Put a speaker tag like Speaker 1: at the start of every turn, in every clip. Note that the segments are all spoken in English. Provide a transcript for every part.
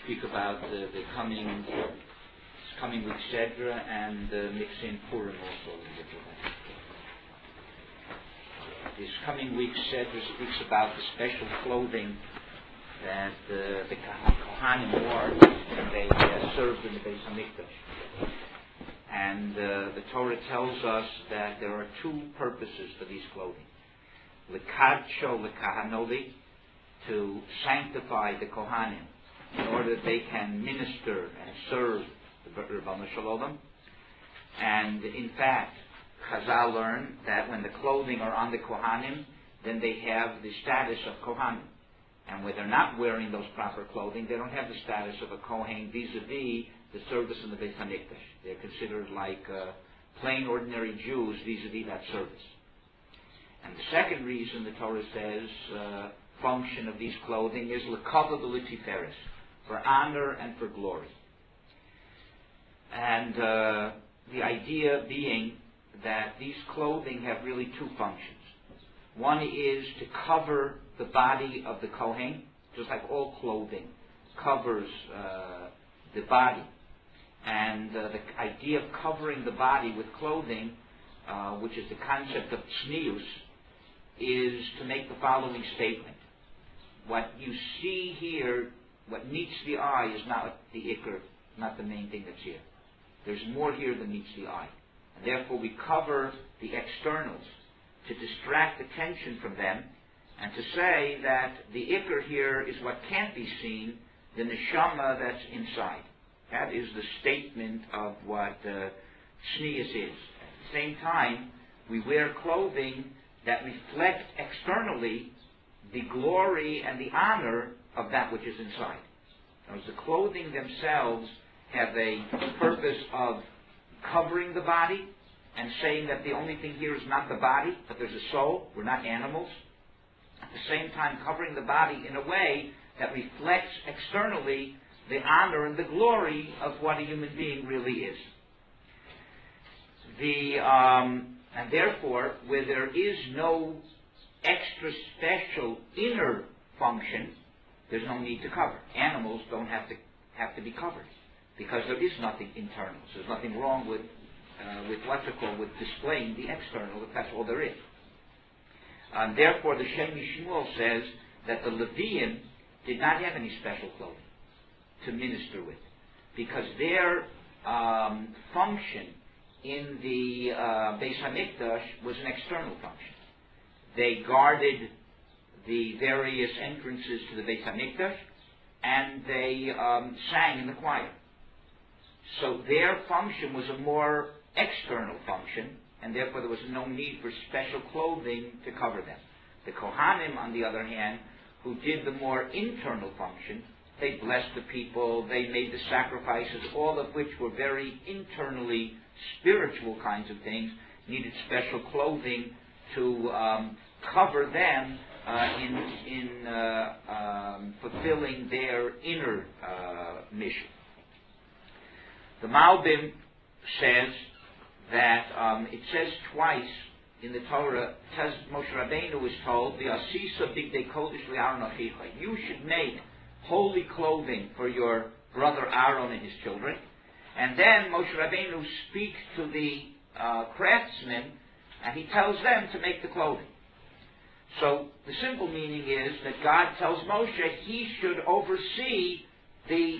Speaker 1: speak about the coming week Sedra and mix in Purim also. This coming week Sedra speaks about the special clothing that the Kohanim wore when they served in the Beis Hamikdash. And the Torah tells us that there are two purposes for these clothing. L'kadsho l'kahanoli, to sanctify the Kohanim in order that they can minister and serve the Ribono Shel Olam. And in fact, Chazal learn that when the clothing are on the Kohanim, then they have the status of Kohanim. And when they're not wearing those proper clothing, they don't have the status of a Kohen vis-a-vis the service in the Beis Hamikdash. They're considered like plain, ordinary Jews vis-a-vis that service. And the second reason the Torah says function of these clothing is l'kavod u'letiferes, for honor and for glory. And the idea being that these clothing have really two functions. One is to cover the body of the Kohen, just like all clothing covers the body. And the idea of covering the body with clothing, which is the concept of tznius, is to make the following statement. What you see here, what meets the eye, is not the ikr, not the main thing that's here. There's more here than meets the eye. And therefore we cover the externals to distract attention from them and to say that the ikr here is what can't be seen, the neshama that's inside. That is the statement of what tznius is. At the same time, we wear clothing that reflect externally the glory and the honor of that which is inside. Now, the clothing themselves have a purpose of covering the body and saying that the only thing here is not the body, but there's a soul. We're not animals. At the same time, covering the body in a way that reflects externally the honor and the glory of what a human being really is. And therefore, where there is no extra special inner function, there's no need to cover. Animals don't have to be covered because there is nothing internal. So there's nothing wrong with with displaying the external, if that's all there is. And therefore, the Shem Yishmuel says that the Leviim did not have any special clothing to minister with, because their function in the Beis Hamikdash was an external function. They guarded the various entrances to the Beis Hamikdash, and they sang in the choir. So their function was a more external function, and therefore there was no need for special clothing to cover them. The Kohanim, on the other hand, who did the more internal function, they blessed the people, they made the sacrifices, all of which were very internally spiritual kinds of things, needed special clothing to cover them in fulfilling their inner mission. The Malbim says that it says twice in the Torah, Moshe Rabbeinu was told, "V'asisa bigdei kodesh li'Aaron achicha." You should make holy clothing for your brother Aaron and his children. And then Moshe Rabbeinu speaks to the craftsmen, and he tells them to make the clothing. So the simple meaning is that God tells Moshe he should oversee the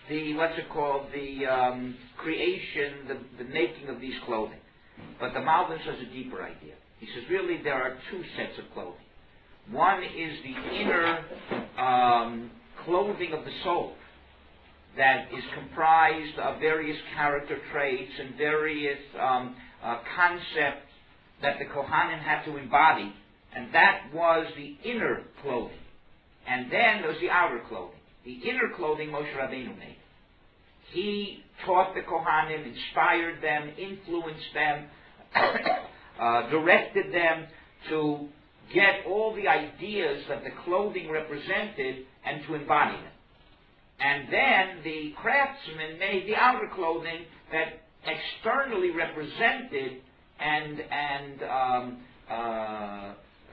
Speaker 1: creation, the making of these clothing. But the Malbim says a deeper idea. He says really there are two sets of clothing. One is the inner clothing of the soul that is comprised of various character traits and various concepts that the Kohanim had to embody, and that was the inner clothing. And then there's the outer clothing. The inner clothing Moshe Rabbeinu made. He taught the Kohanim, inspired them, influenced them, directed them to get all the ideas that the clothing represented and to embody them. And then the craftsmen made the outer clothing that externally represented and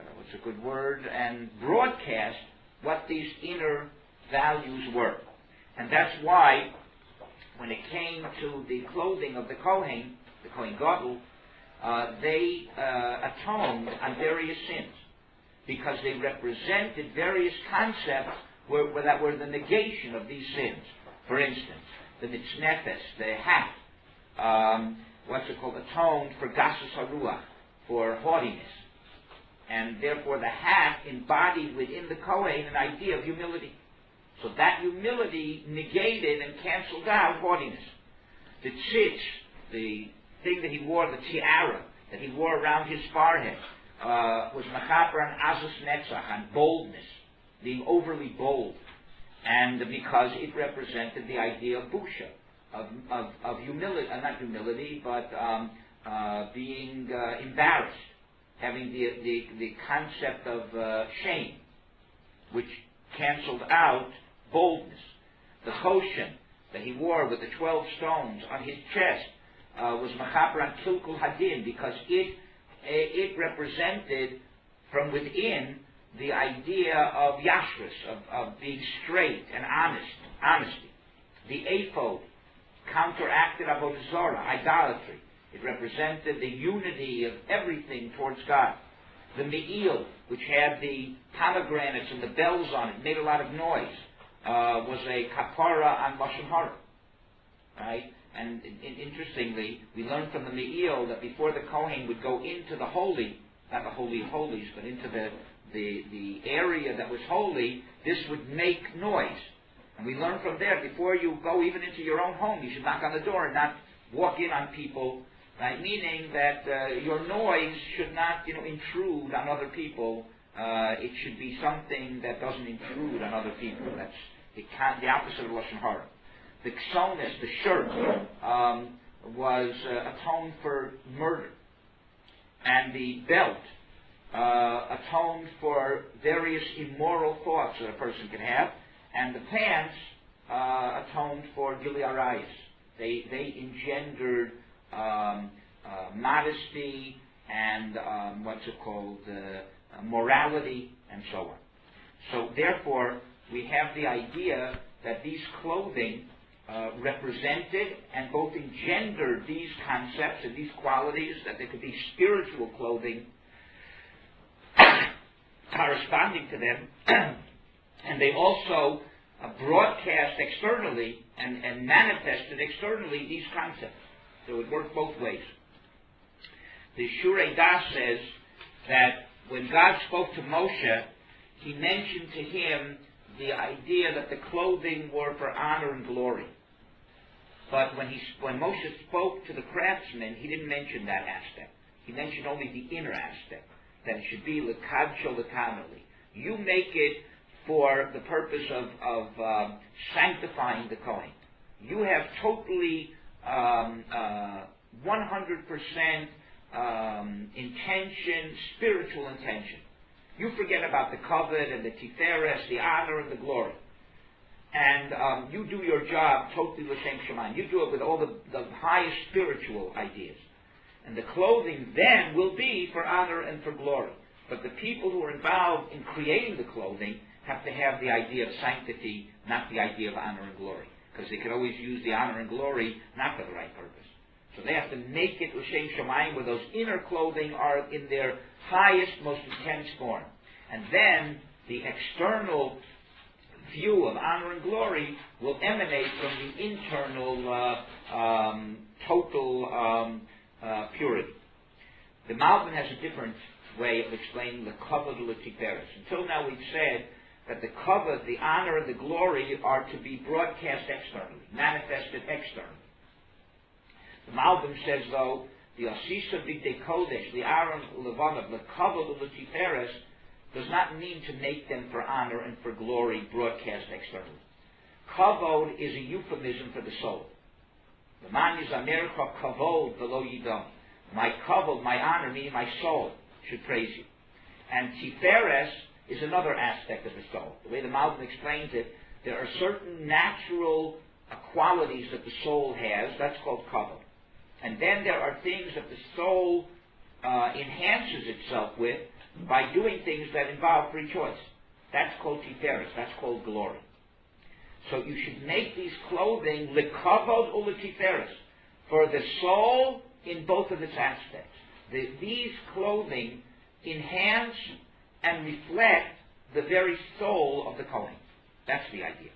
Speaker 1: broadcast what these inner values were. And that's why, when it came to the clothing of the Kohen Gadol, they atoned on various sins, because they represented various concepts that were the negation of these sins. For instance, the mitznefes, the hat, atoned for gasus haruach, for haughtiness. And therefore the hat embodied within the Kohen an idea of humility. So that humility negated and canceled out haughtiness. The tzitz, the thing that he wore, the tiara that he wore around his forehead, was machaper on azus netzach, on boldness, being overly bold. And because it represented the idea of busha, of humility, not humility, but being embarrassed, having the concept of shame, which canceled out boldness. The choshen that he wore with the 12 stones on his chest was machaper on kilkul hadin, because it represented from within the idea of yashrus, of being straight and honesty. The ephod counteracted avodah zarah, idolatry. It represented the unity of everything towards God. The me'il, which had the pomegranates and the bells on it, made a lot of noise, was a kapara on lashon hara. Right? And interestingly, we learned from the me'il that before the Kohen would go into the holy, not the holy of holies, but into the area that was holy, this would make noise. And we learned from there, before you go even into your own home, you should knock on the door and not walk in on people, right? Meaning that your noise should not, intrude on other people. It should be something that doesn't intrude on other people. That's the opposite of lashon hara. The ksonis, the shirt, was atoned for murder, and the belt atoned for various immoral thoughts that a person can have, and the pants atoned for gilui arayos. They engendered modesty and morality, and so on. So therefore, we have the idea that these clothing represented and both engendered these concepts and these qualities, that there could be spiritual clothing corresponding to them, and they also broadcast externally and manifested externally these concepts. So it worked both ways. The Shurei Das says that when God spoke to Moshe, he mentioned to him the idea that the clothing were for honor and glory. But when Moshe spoke to the craftsmen, he didn't mention that aspect. He mentioned only the inner aspect, that it should be l'kadsho l'kameli. You make it for the purpose of sanctifying the Kohen. You have totally 100% intention, spiritual intention. You forget about the kavod and the tiferes, the honor and the glory. And you do your job totally l'shem shamayim. You do it with all the highest spiritual ideas. And the clothing then will be for honor and for glory. But the people who are involved in creating the clothing have to have the idea of sanctity, not the idea of honor and glory. Because they could always use the honor and glory not for the right purpose. So they have to make it l'shem shamayim, where those inner clothing are in their highest, most intense form. And then the external view of honor and glory will emanate from the internal total purity. The Malbim has a different way of explaining the kavod l'tiferes. Until now we've said that the kavod, the honor and the glory, are to be broadcast externally, manifested externally. The Malbim says, though, the asisa b'dei kodesh, the Aaron levanav, the kavod l'tiferes, does not mean to make them for honor and for glory broadcast externally. Kavod is a euphemism for the soul. The man is amercha kavod v'lo yidam. My kavod, my honor, meaning my soul, should praise you. And tiferes is another aspect of the soul. The way the Malbim explains it, there are certain natural qualities that the soul has. That's called kavod. And then there are things that the soul enhances itself with by doing things that involve free choice. That's called tiferes. That's called glory. So you should make these clothing lekavod uletiferes, for the soul in both of its aspects. These clothing enhance and reflect the very soul of the Kohen. That's the idea.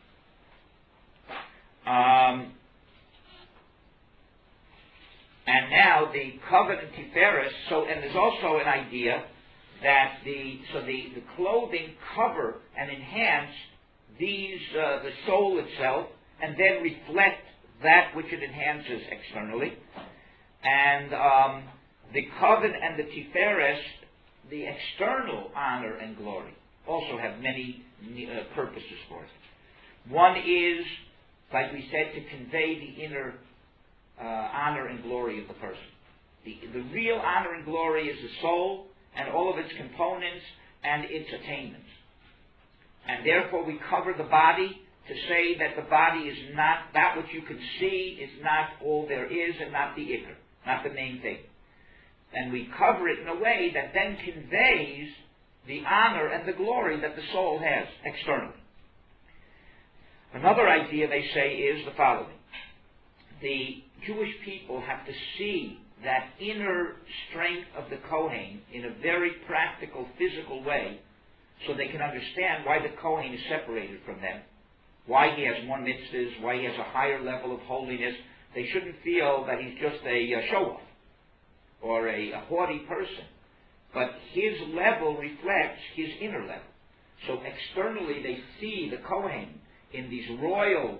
Speaker 1: And now the covenant tiferes. So, and there's also an idea that the clothing cover and enhance these the soul itself, and then reflect that which it enhances externally. And the covenant and the tiferes, the external honor and glory, also have many purposes for it. One is, like we said, to convey the inner honor and glory of the person. The real honor and glory is the soul and all of its components and its attainments. And therefore we cover the body to say that the body is not, that which you can see is not all there is, and not the ikr, not the main thing. And we cover it in a way that then conveys the honor and the glory that the soul has externally. Another idea, they say, is the following. The Jewish people have to see that inner strength of the Kohen in a very practical, physical way, so they can understand why the Kohen is separated from them, why he has more mitzvahs, why he has a higher level of holiness. They shouldn't feel that he's just a show-off or a haughty person, but his level reflects his inner level. So externally they see the Kohen in these royal,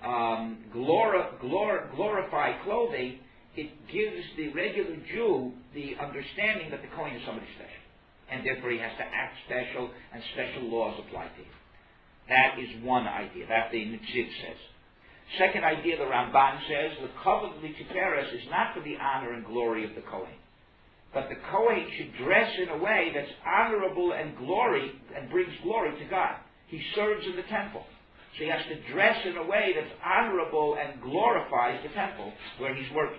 Speaker 1: glorified clothing. It gives the regular Jew the understanding that the Kohen is somebody special, and therefore he has to act special, and special laws apply to him. That is one idea, that the Netziv says. Second idea, the Ramban says, the Lekavod Tiferes is not for the honor and glory of the Kohen, but the Kohen should dress in a way that's honorable and glory, and brings glory to God. He serves in the temple, so he has to dress in a way that's honorable and glorifies the temple where he's working.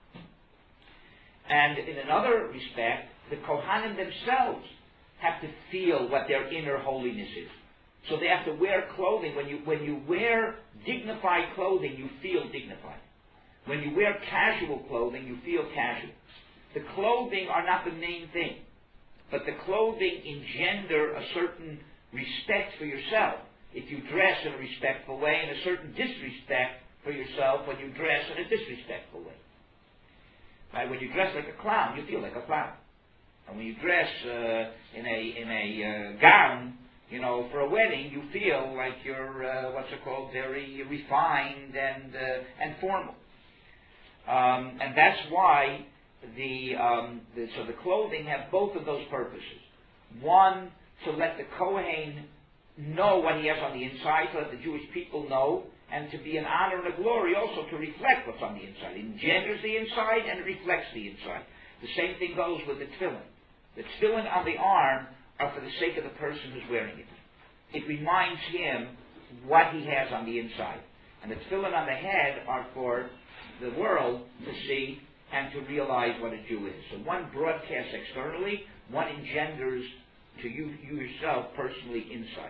Speaker 1: And in another respect, the Kohanim themselves have to feel what their inner holiness is. So they have to wear clothing. When you wear dignified clothing, you feel dignified. When you wear casual clothing, you feel casual. The clothing are not the main thing, but the clothing engender a certain respect for yourself if you dress in a respectful way, and a certain disrespect for yourself when you dress in a disrespectful way. Right? When you dress like a clown, you feel like a clown. And when you dress in a gown, for a wedding, you feel like you're very refined and formal. And that's why so the clothing have both of those purposes. One, to let the Kohen know what he has on the inside, to let the Jewish people know, and to be an honor and a glory also to reflect what's on the inside. It engenders the inside and it reflects the inside. The same thing goes with the tefillin. The tefillin on the arm are for the sake of the person who's wearing it. It reminds him what he has on the inside. And the tefillin on the head are for the world to see and to realize what a Jew is. So one broadcasts externally, one engenders to you yourself personally inside.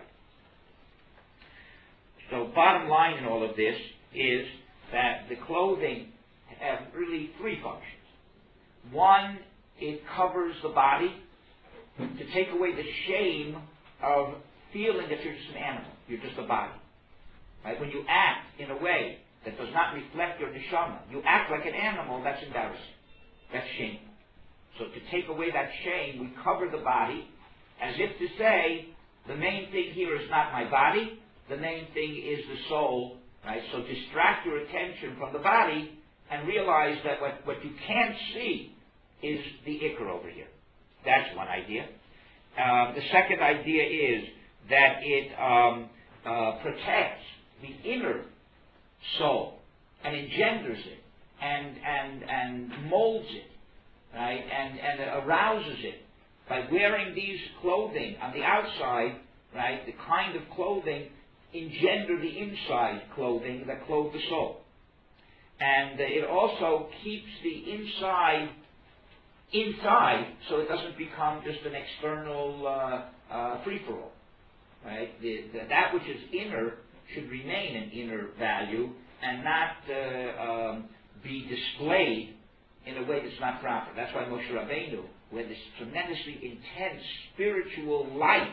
Speaker 1: So bottom line in all of this is that the clothing have really three functions. One, it covers the body to take away the shame of feeling that you're just an animal, you're just a body. Right? When you act in a way that does not reflect your neshama, you act like an animal, that's embarrassing. That's shameful. So to take away that shame, we cover the body as if to say, the main thing here is not my body, the main thing is the soul. Right? So distract your attention from the body and realize that what you can't see is the ikr over here. That's one idea. The second idea is that it protects the inner soul and engenders it and molds it, right? And arouses it by wearing these clothing on the outside, right? The kind of clothing engender the inside clothing that clothe the soul, and it also keeps the inside, so it doesn't become just an external free-for-all. Right? That which is inner should remain an inner value and not be displayed in a way that's not proper. That's why Moshe Rabbeinu, who had this tremendously intense spiritual light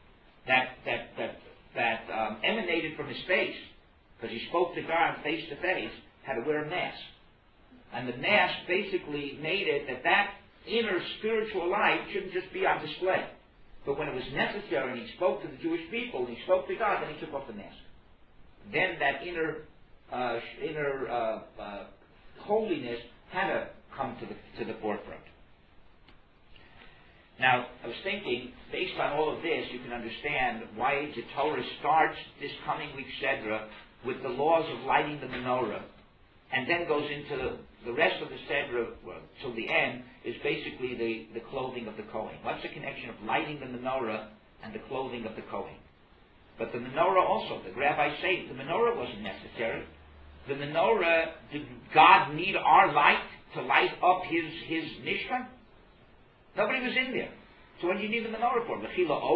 Speaker 1: that emanated from his face, because he spoke to God face to face, had to wear a mask. And the mask basically made it that inner spiritual light shouldn't just be on display. But when it was necessary and he spoke to the Jewish people and he spoke to God, then he took off the mask. Then that inner holiness had to come to the forefront. Now, I was thinking, based on all of this, you can understand why the Torah starts this coming week's Sedra with the laws of lighting the menorah, and then goes into the rest of the Sedra, well, till the end, is basically the clothing of the Kohen. What's the connection of lighting the menorah and the clothing of the Kohen? But the menorah also, the rabbis say, the menorah wasn't necessary. The menorah, did God need our light to light up his Mishkan? Nobody was in there. So what do you need the menorah for?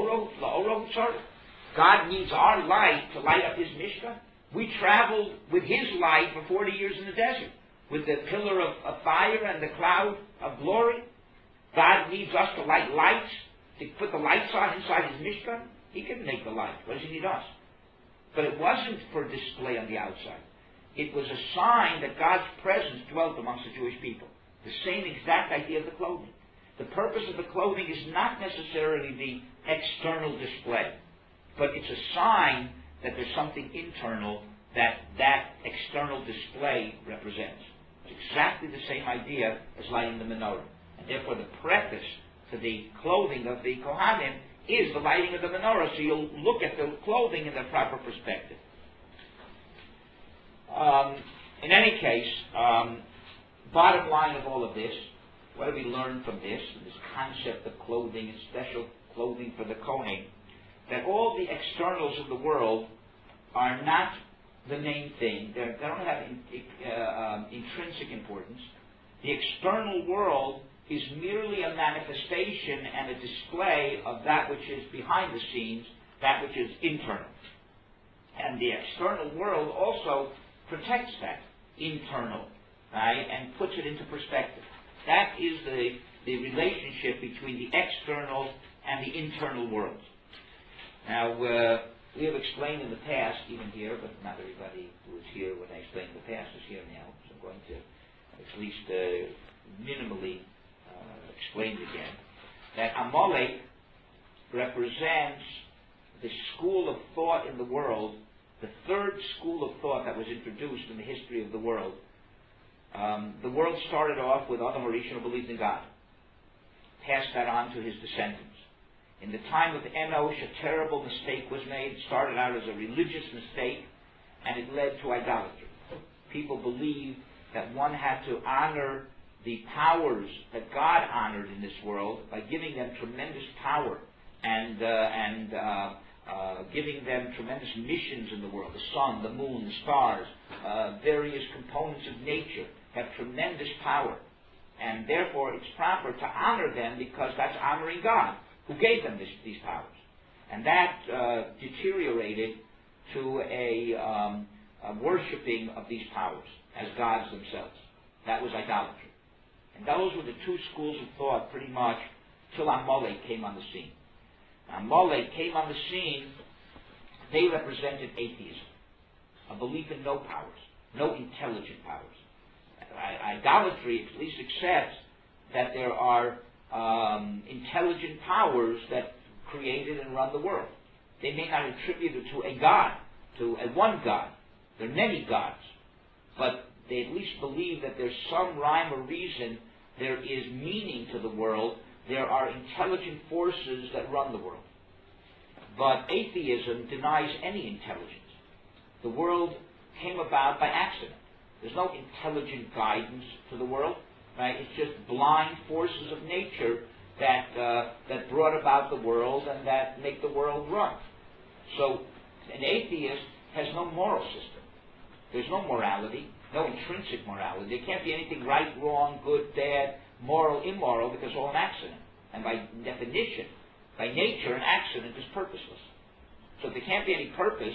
Speaker 1: God needs our light to light up his Mishkan. We traveled with his light for 40 years in the desert, with the pillar of fire and the cloud of glory. God needs us to light lights, to put the lights on inside his Mishkan. He can make the light. What does he need us? But it wasn't for display on the outside. It was a sign that God's presence dwelt amongst the Jewish people. The same exact idea of the clothing. The purpose of the clothing is not necessarily the external display, but it's a sign that there's something internal that external display represents. It's exactly the same idea as lighting the menorah. And therefore the preface to the clothing of the Kohanim is the lighting of the menorah, so you'll look at the clothing in the proper perspective. In any case, bottom line of all of this, what do we learn from this concept of clothing and special clothing for the Kohen? That all the externals of the world are not the main thing. They don't have intrinsic importance. The external world is merely a manifestation and a display of that which is behind the scenes, that which is internal. And the external world also protects that internal, right, and puts it into perspective. That is the relationship between the external and the internal worlds. Now, we have explained in the past, even here, but not everybody who was here when I explained in the past is here now, so I'm going to at least minimally explain it again, that Amalek represents the school of thought in the world, the third school of thought that was introduced in the history of the world. The world started off with Adam Harishon, who believed in God, passed that on to his descendants. In the time of Enosh, a terrible mistake was made. It started out as a religious mistake, and it led to idolatry. People believed that one had to honor the powers that God honored in this world by giving them tremendous power and giving them tremendous missions in the world. The sun, the moon, the stars, various components of nature have tremendous power. And therefore it's proper to honor them because that's honoring God, who gave them these powers. And that deteriorated to a worshipping of these powers as gods themselves. That was idolatry. And those were the two schools of thought pretty much till Amalek came on the scene. Amalek came on the scene, they represented atheism, a belief in no powers, no intelligent powers. Idolatry at least accepts that there are intelligent powers that created and run the world. They may not attribute it to a God, to a one God. There are many gods. But they at least believe that there's some rhyme or reason, there is meaning to the world, there are intelligent forces that run the world. But atheism denies any intelligence. The world came about by accident. There's no intelligent guidance to the world. Right? It's just blind forces of nature that brought about the world and that make the world run. So an atheist has no moral system. There's no morality, no intrinsic morality. There can't be anything right, wrong, good, bad, moral, immoral, because it's all an accident. And by definition, by nature, an accident is purposeless. So if there can't be any purpose,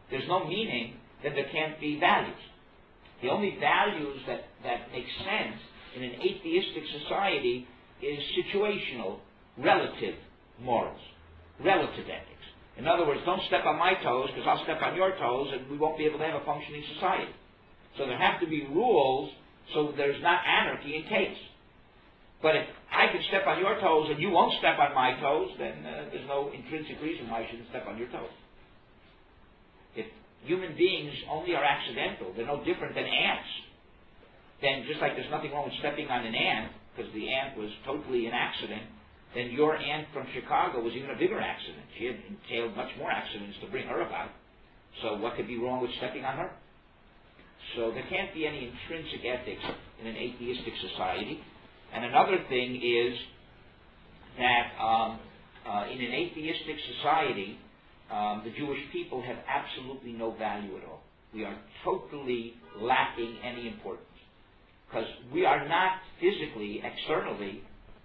Speaker 1: there's no meaning that there can't be values. The only values that make sense in an atheistic society is situational, relative morals, relative ethics. In other words, don't step on my toes because I'll step on your toes and we won't be able to have a functioning society. So there have to be rules so there's not anarchy in chaos. But if I can step on your toes and you won't step on my toes, then there's no intrinsic reason why I shouldn't step on your toes. If human beings only are accidental, they're no different than ants, then just like there's nothing wrong with stepping on an ant, because the ant was totally an accident, then your aunt from Chicago was even a bigger accident. She had entailed much more accidents to bring her about. So what could be wrong with stepping on her? So there can't be any intrinsic ethics in an atheistic society. And another thing is that in an atheistic society, the Jewish people have absolutely no value at all. We are totally lacking any importance. Because we are not physically, externally,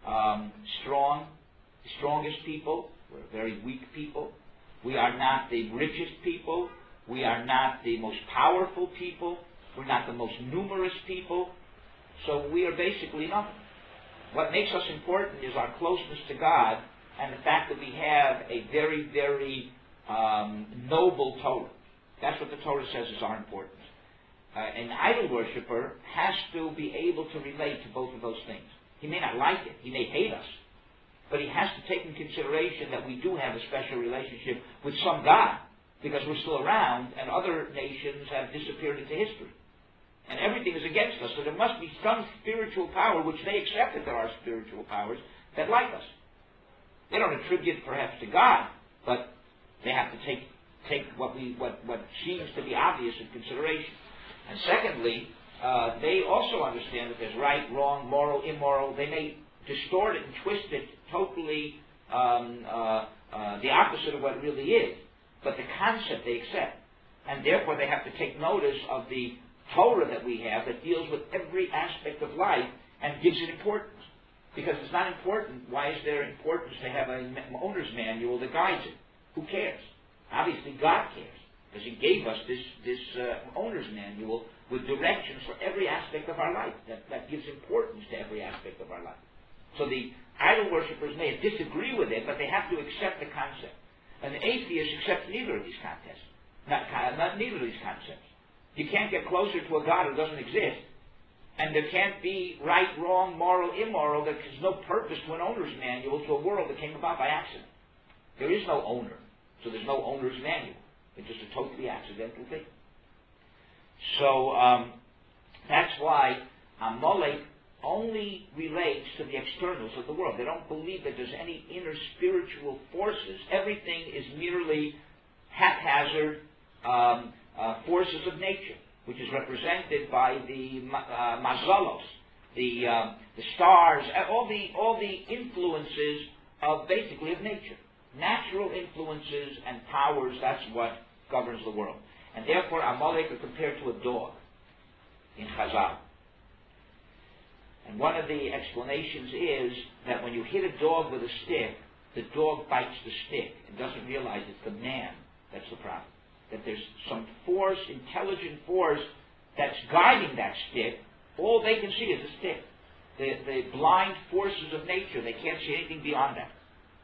Speaker 1: the strongest people. We're very weak people. We are not the richest people. We are not the most powerful people. We're not the most numerous people. So we are basically nothing. What makes us important is our closeness to God and the fact that we have a very, very noble Torah. That's what the Torah says is our importance. An idol worshiper has to be able to relate to both of those things. He may not like it. He may hate us. But he has to take in consideration that we do have a special relationship with some God because we're still around and other nations have disappeared into history. And everything is against us. So there must be some spiritual power, which they accept that there are spiritual powers, that like us. They don't attribute perhaps to God, but they have to take what seems to be obvious in consideration. And secondly, they also understand that there's right, wrong, moral, immoral. They may distort it and twist it totally the opposite of what it really is. But the concept they accept. And therefore they have to take notice of the Torah that we have that deals with every aspect of life and gives it importance. Because it's not important. Why is there importance to have an owner's manual that guides it? Who cares? Obviously God cares. Because He gave us this owner's manual with directions for every aspect of our life. That gives importance to every aspect of our life. So the idol worshippers may disagree with it, but they have to accept the concept. An atheist accepts neither of these concepts. Neither of these concepts. You can't get closer to a God who doesn't exist, and there can't be right, wrong, moral, immoral. There's no purpose to an owner's manual to a world that came about by accident. There is no owner, so there's no owner's manual. It's just a totally accidental thing. So that's why Amalek only relates to the externals of the world. They don't believe that there's any inner spiritual forces. Everything is merely haphazard forces of nature, which is represented by the mazalos, the stars, all the influences of basically of nature. Natural influences and powers, that's what governs the world. And therefore Amalek are compared to a dog in Chazal. And one of the explanations is that when you hit a dog with a stick, the dog bites the stick and doesn't realize it's the man that's the problem. That there's some force, intelligent force, that's guiding that stick. All they can see is a stick. The blind forces of nature, they can't see anything beyond that.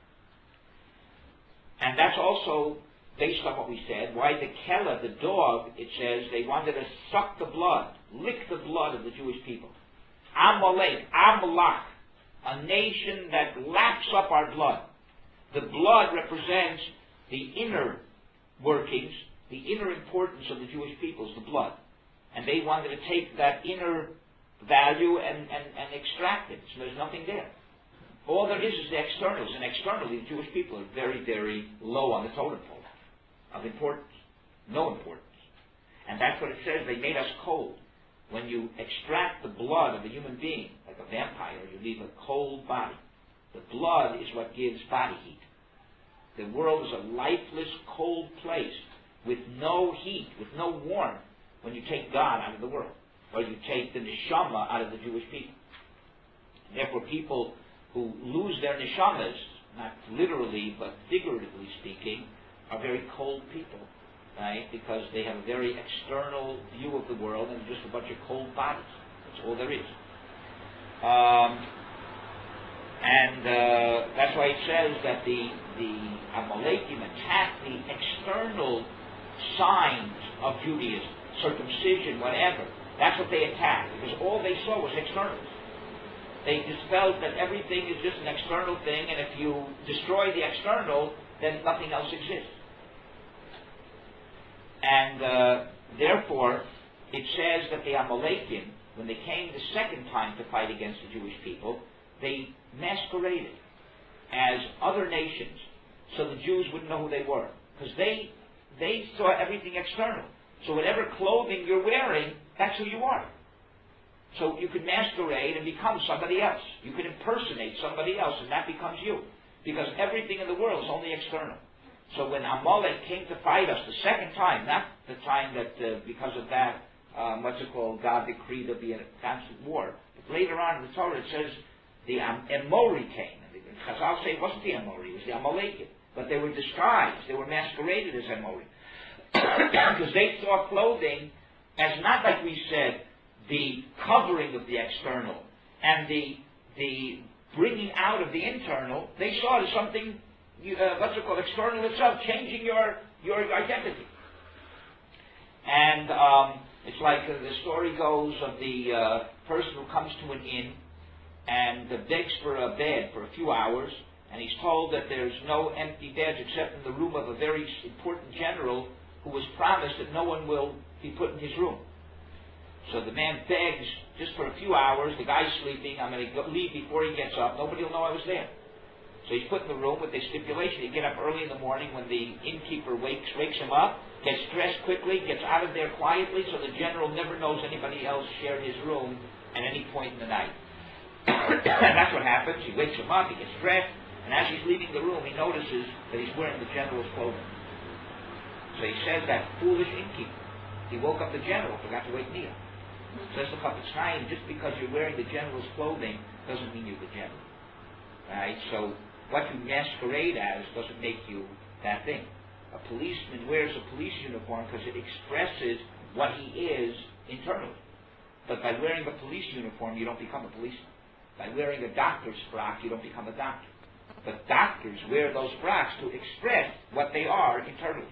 Speaker 1: And that's also based on what we said, why the Kela, the dog, it says they wanted to suck the blood, lick the blood of the Jewish people. Amalek, Amalek, a nation that laps up our blood. The blood represents the inner workings, the inner importance of the Jewish people is the blood. And they wanted to take that inner value and extract it. So there's nothing there. All there is the externals. And externally, the Jewish people are very, very low on the totem pole of importance. No importance. And that's what it says. They made us cold. When you extract the blood of a human being, like a vampire, you leave a cold body. The blood is what gives body heat. The world is a lifeless, cold place with no heat, with no warmth, when you take God out of the world, or you take the neshama out of the Jewish people. And therefore, people who lose their neshamas, not literally but figuratively speaking, are very cold people. right? Because they have a very external view of the world and just a bunch of cold bodies. That's all there is. That's why it says that the Amalekim attacked the external signs of Judaism, circumcision, whatever. That's what they attacked, because all they saw was externals. They just felt that everything is just an external thing, and if you destroy the external, then nothing else exists. And therefore, it says that the Amalekim, when they came the second time to fight against the Jewish people, they masqueraded as other nations, so the Jews wouldn't know who they were, because they saw everything external. So whatever clothing you're wearing, that's who you are. So you can masquerade and become somebody else. You can impersonate somebody else, and that becomes you, because everything in the world is only external. So when Amalek came to fight us the second time, not the time that because of that, God decreed there'd be a constant war. But later on in the Torah it says the Amori came. And Chazal say it wasn't the Amori, it was the Amalekim. But they were disguised, they were masqueraded as Amori. Because they saw clothing as not, like we said, the covering of the external and the bringing out of the internal. They saw it as something, external itself, changing your identity. And it's like the story goes of the person who comes to an inn and begs for a bed for a few hours, and he's told that there's no empty beds except in the room of a very important general who was promised that no one will be put in his room. So the man begs just for a few hours. The guy's sleeping. I'm going to leave before he gets up. Nobody will know I was there. So he's put in the room with the stipulation. He'd get up early in the morning when the innkeeper wakes him up, gets dressed quickly, gets out of there quietly, so the general never knows anybody else shared his room at any point in the night. And that's what happens. He wakes him up, he gets dressed, and as he's leaving the room, he notices that he's wearing the general's clothing. So he says, that foolish innkeeper. He woke up the general, forgot to wake me up. Says the Chafetz Chaim, just because you're wearing the general's clothing doesn't mean you're the general. Right? So what you masquerade as doesn't make you that thing. A policeman wears a police uniform because it expresses what he is internally. But by wearing a police uniform, you don't become a policeman. By wearing a doctor's frock, you don't become a doctor. But doctors wear those frocks to express what they are internally.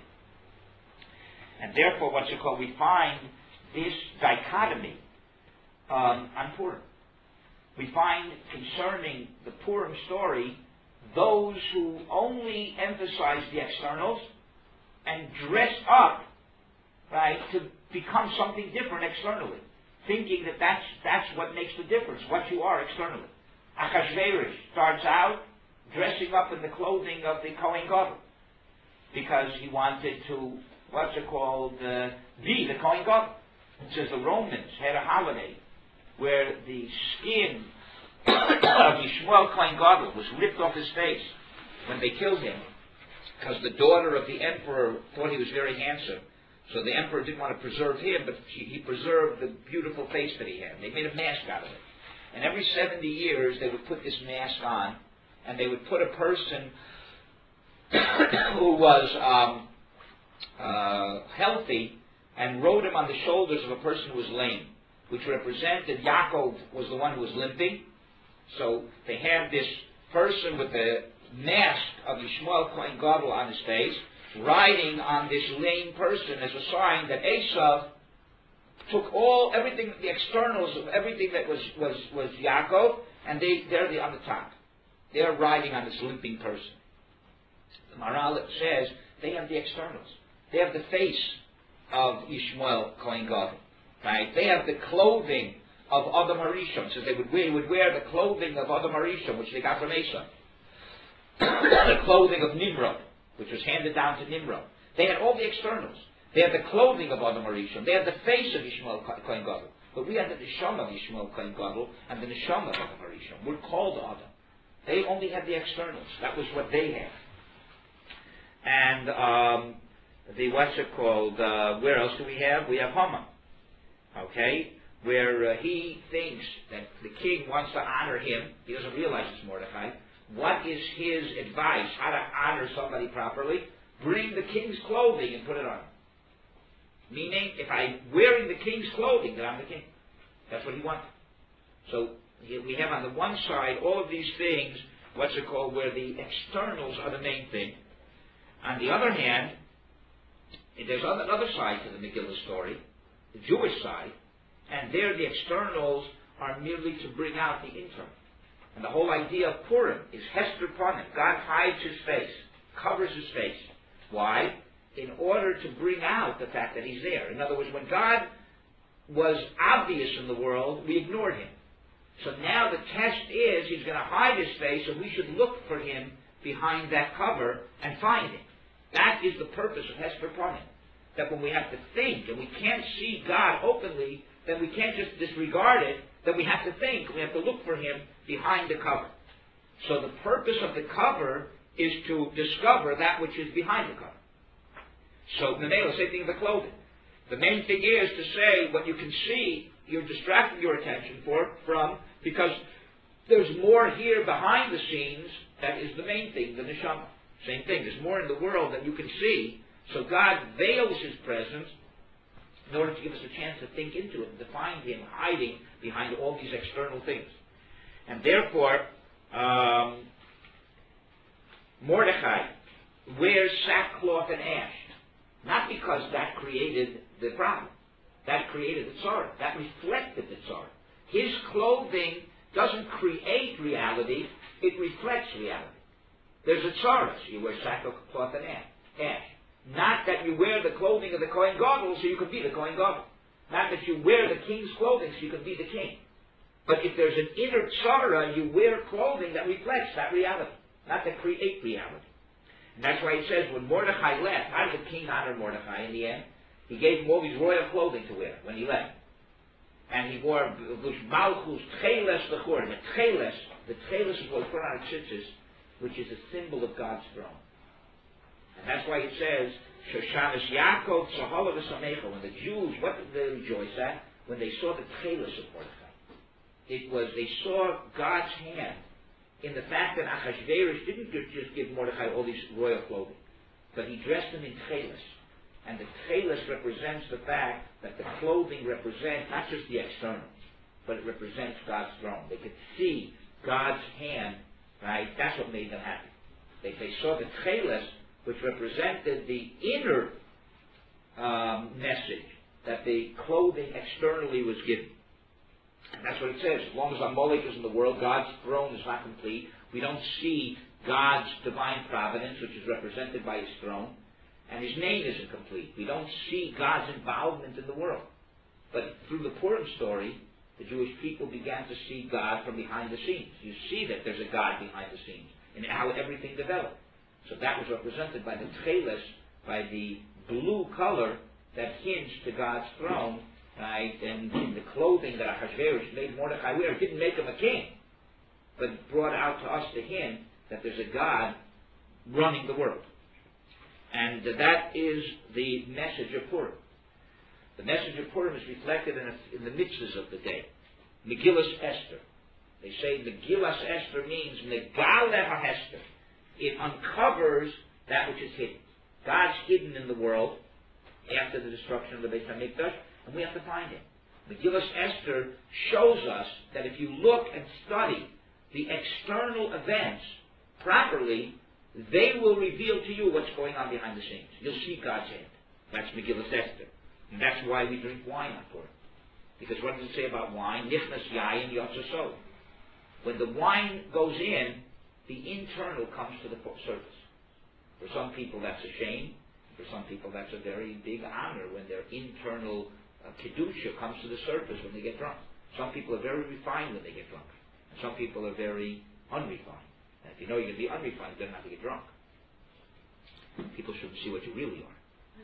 Speaker 1: And therefore, we find this dichotomy on Purim. We find concerning the Purim story those who only emphasize the externals and dress up, right, to become something different externally, thinking that that's what makes the difference, what you are externally. Achashverosh starts out dressing up in the clothing of the Kohen Gadol because he wanted to, be the Kohen Gadol. It says the Romans had a holiday where the skin of Yishmael Kohen Gadol was ripped off his face when they killed him, because the daughter of the emperor thought he was very handsome. So the emperor didn't want to preserve him, but he preserved the beautiful face that he had. They made a mask out of it. And every 70 years they would put this mask on, and they would put a person who was healthy and rode him on the shoulders of a person who was lame, which represented Yaakov was the one who was limping. So they had this person with the mask of Yishmael Kohen Gadol on his face, riding on this lame person as a sign that Esav took everything, the externals of everything that was Yaakov, and they're on the top. They're riding on this limping person. The Maharal says they have the externals. They have the face of Yishmael Kohen Gadol. Right? They have the clothing of Adam Harishon. So they would wear the clothing of Adam Harishon, which they got from Esav. The clothing of Nimrod, which was handed down to Nimrod. They had all the externals. They had the clothing of Adam Harishon. They had the face of Yishmael Kohen Gadol. But we had the neshama of Yishmael Kohen Gadol and the neshama of Adam Harishon. We're called Adam. They only had the externals. That was what they had. And where else do we have? We have Haman. Okay? Where he thinks that the king wants to honor him. He doesn't realize it's Mordechai. What is his advice? How to honor somebody properly? Bring the king's clothing and put it on. Meaning, if I'm wearing the king's clothing, then I'm the king. That's what he wanted. So we have on the one side all of these things, where the externals are the main thing. On the other hand, there's another side to the Megillah story, the Jewish side, and there the externals are merely to bring out the internal. And the whole idea of Purim is Hester Panim. God hides his face, covers his face. Why? In order to bring out the fact that he's there. In other words, when God was obvious in the world, we ignored him. So now the test is he's going to hide his face, and we should look for him behind that cover and find him. That is the purpose of Hester Panim. That when we have to think and we can't see God openly, then we can't just disregard it. Then we have to think. We have to look for him behind the cover. So the purpose of the cover is to discover that which is behind the cover. So the same thing with the clothing. The main thing is to say what you can see, you're distracting your attention from, because there's more here behind the scenes that is the main thing, the neshama. Same thing. There's more in the world than you can see. So God veils his presence in order to give us a chance to think into it and to find him hiding behind all these external things. And therefore, Mordechai wears sackcloth and ash. Not because that created the problem. That created the tzara. That reflected the tzara. His clothing doesn't create reality, it reflects reality. There's a tzara, so you wear sackcloth and ash. Not that you wear the clothing of the Kohen Gadol so you can be the Kohen Gadol. Not that you wear the king's clothing so you can be the king. But if there's an inner tzara, you wear clothing that reflects that reality, not that create reality. And that's why it says when Mordechai left, how did the king honor Mordechai in the end? He gave him all these royal clothing to wear when he left. And he wore Malchus Tcheles Lechor. The Tcheles is what we put on our tzitzis, which is a symbol of God's throne. And that's why it says, Shoshanas Yaakov Tzahala V'Samecha. When the Jews, what did they rejoice at? When they saw the Tcheles of Mordechai. It was, they saw God's hand in the fact that Achashverosh didn't just give Mordechai all these royal clothing, but he dressed him in Tcheles. And the Tcheles represents the fact that the clothing represents not just the external, but it represents God's throne. They could see God's hand, right? That's what made them happy. They saw the Tcheles, which represented the inner message that the clothing externally was given. And that's what it says. As long as Amalek is in the world, God's throne is not complete. We don't see God's divine providence, which is represented by his throne. And his name isn't complete. We don't see God's involvement in the world. But through the Purim story, the Jewish people began to see God from behind the scenes. You see that there's a God behind the scenes and how everything developed. So that was represented by the Tcheles, by the blue color that hinged to God's throne, right? And in the clothing that Ahasuerus made Mordechai wear, didn't make him a king, but brought out to us the hint that there's a God running the world. And that is the message of Purim. The message of Purim is reflected in the mitzvahs of the day. Megillas Esther. They say Megillas Esther means Megale HaHesther. It uncovers that which is hidden. God's hidden in the world after the destruction of the Beit HaMikdash, and we have to find him. Megillas Esther shows us that if you look and study the external events properly, they will reveal to you what's going on behind the scenes. You'll see God's hand. That's Megillas Esther. And that's why we drink wine on Purim. Because what does it say about wine? Nichnas yayin yotza so. When the wine goes in, the internal comes to the surface. For some people that's a shame. For some people that's a very big honor when their internal kedusha comes to the surface when they get drunk. Some people are very refined when they get drunk. And some people are very unrefined. And if you know you're going to be unrefined, you don't have to get drunk. People shouldn't see what you really are.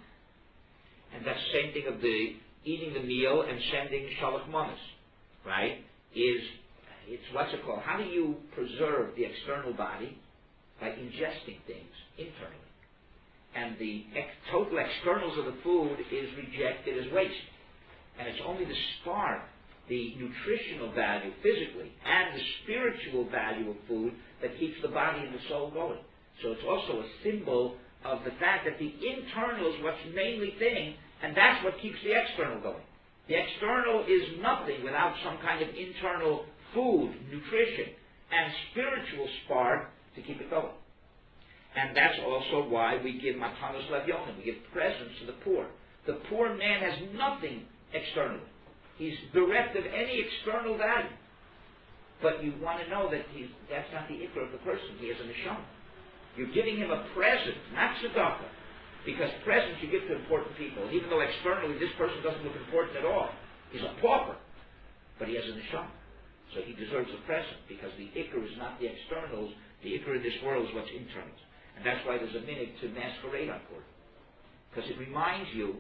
Speaker 1: And that's the same thing of the eating the meal and sending shalach manos, right? It's what's it called? How do you preserve the external body? By ingesting things internally. And the total externals of the food is rejected as waste. And it's only the spark, the nutritional value physically, and the spiritual value of food that keeps the body and the soul going. So it's also a symbol of the fact that the internal is what's mainly thing, And that's what keeps the external going. The external is nothing without some kind of internal food, nutrition, and spiritual spark to keep it going. And that's also why we give matanos levyonim, we give presents to the poor. The poor man has nothing externally. He's bereft of any external value. But you want to know that that's not the ikra of the person. He has a neshama. You're giving him a present, not tzedakah. Because presents you give to important people. Even though externally this person doesn't look important at all. He's a pauper. But he has a neshama. So he deserves a present. Because the ikra is not the externals. The ikra in this world is what's internals. And that's why there's a minute to masquerade on Purim. Because it reminds you,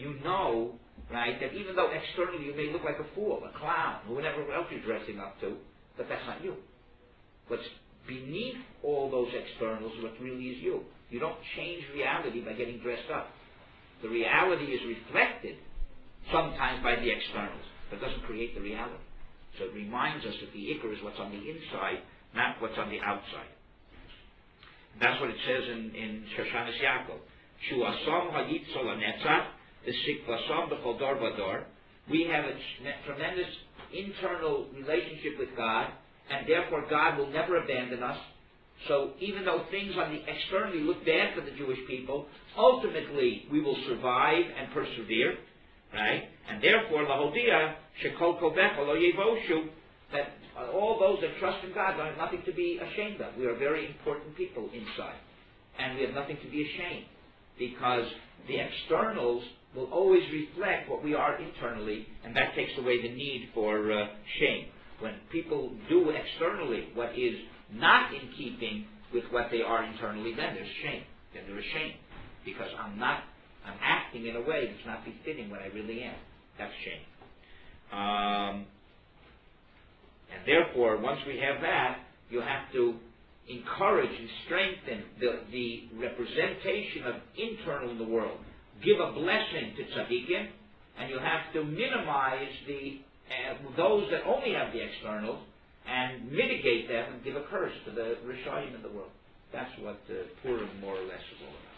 Speaker 1: right, that even though externally you may look like a fool, a clown, or whatever else you're dressing up to, but that's not you. What's beneath all those externals is what really is you. You don't change reality by getting dressed up. The reality is reflected sometimes by the externals, but it doesn't create the reality. So it reminds us that the ikr is what's on the inside, not what's on the outside. And that's what it says in Shoshanas Yaakov. Shu asam hayitzol hanetzach, the sikvasam b'chol dor v'dor. We have a tremendous internal relationship with God, and therefore God will never abandon us. So even though things on the externally look bad for the Jewish people, ultimately we will survive and persevere, right? And therefore, lahodia shekol kovecha lo yevoshu, that all those that trust in God have nothing to be ashamed of. We are very important people inside, and we have nothing to be ashamed, because the externals will always reflect what we are internally, and that takes away the need for shame. When people do externally what is not in keeping with what they are internally, then there's shame. Then they're ashamed. Because I'm acting in a way that's not befitting what I really am. That's shame. And therefore, once we have that, you have to encourage and strengthen the representation of internal in the world. Give a blessing to tzaddikim, and you have to minimize those that only have the externals, and mitigate them and give a curse to the Rishayim in the world. That's what Purim more or less is all about.